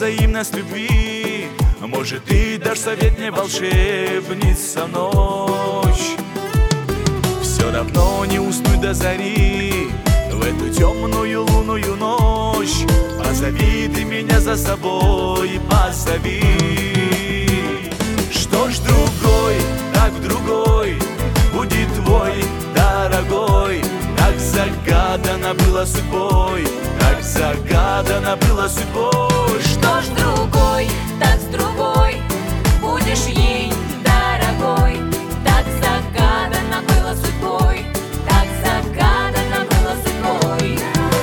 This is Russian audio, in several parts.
взаимность любви. Может, ты дашь совет мне, волшебница, ночь. Все равно не уснуть до зари в эту темную лунную ночь. Позови ты меня за собой, позови. Что ж другой, так другой будет твой, дорогой. Так загадано было судьбой, так загадано было судьбой. Что ж другой, так с другой будешь ей, дорогой. Так загадано было судьбой, так загадано было судьбой.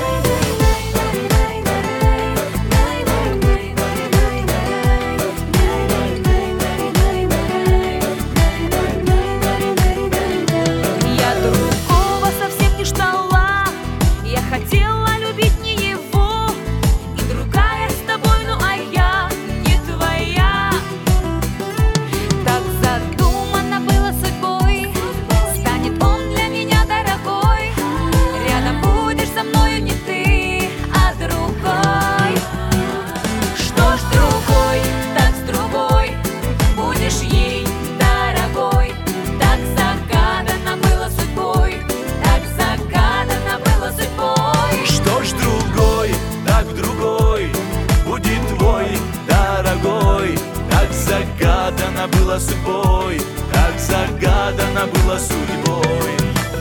Я другого совсем не ждала, я хотела любить не его. И другая с тобой, ну а я не твоя. Так задумано было судьбой, станет он для меня дорогой. Рядом будешь со мною не ты, а другой. Что ж другой, так с другой будешь ей, дорогой. Так загадано было судьбой, так загадано было судьбой. Что ж другой, так другой будет твой, дорогой. Так загадано было судьбой, так загадано было судьбой.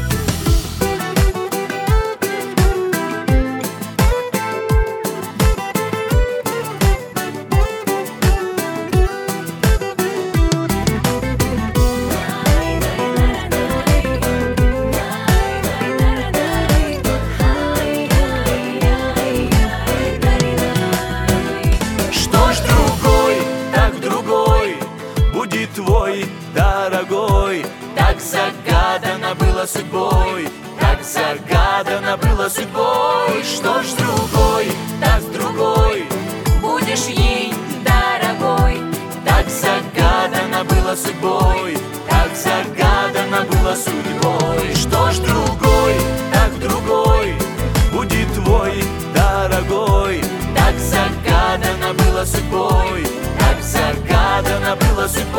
Что ж другой, так другой будет твой, дорогой. Так загадано было судьбой, так загадано было судьбой. Что ж другой, так другой Будешь ей, дорогой. так загадано было судьбой, так загадано было судьбой. Что ж другой, так другой будет твой, дорогой. Так загадано было судьбой, так загадано было судьбой.